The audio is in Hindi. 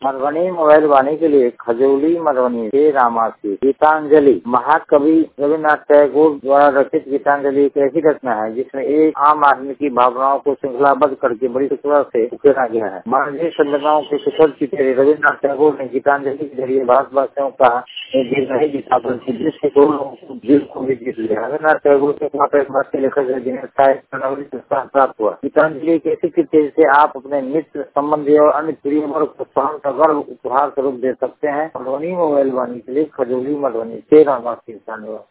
मधुबनी मोबाइल वाणी के लिए खजौली मधुबनी से रामासी। गीतांजलि महाकवि रविन्द्रनाथ टैगोर द्वारा रचित गीतांजलि एक ऐसी रचना है जिसमें एक आम आदमी की भावनाओं को श्रृंखलाबद्ध करके बड़ी कुशलता से उकेरा गया है। मानवीय संवेदनाओं के कुशल चित्रे रविन्द्रनाथ टैगोर ने गीतांजलि के जरिए भारतवासियों का गीता जिससे दिल को भी जीत लिया। रविन्द्रनाथ टैगोर के एक लेखक है जिन्हें साहित्य पुरस्कार प्राप्त हुआ। गीतांजलि एक ऐसी कृति जिसे आप अपने मित्र संबंधी और अन्य प्रिय वर्ग को शांत गर्व उपहार स्वरूप दे सकते हैं। मधुबनी मोबाइल वाणी के लिए खजौली मधुबनी से रामासी। धन्यवाद।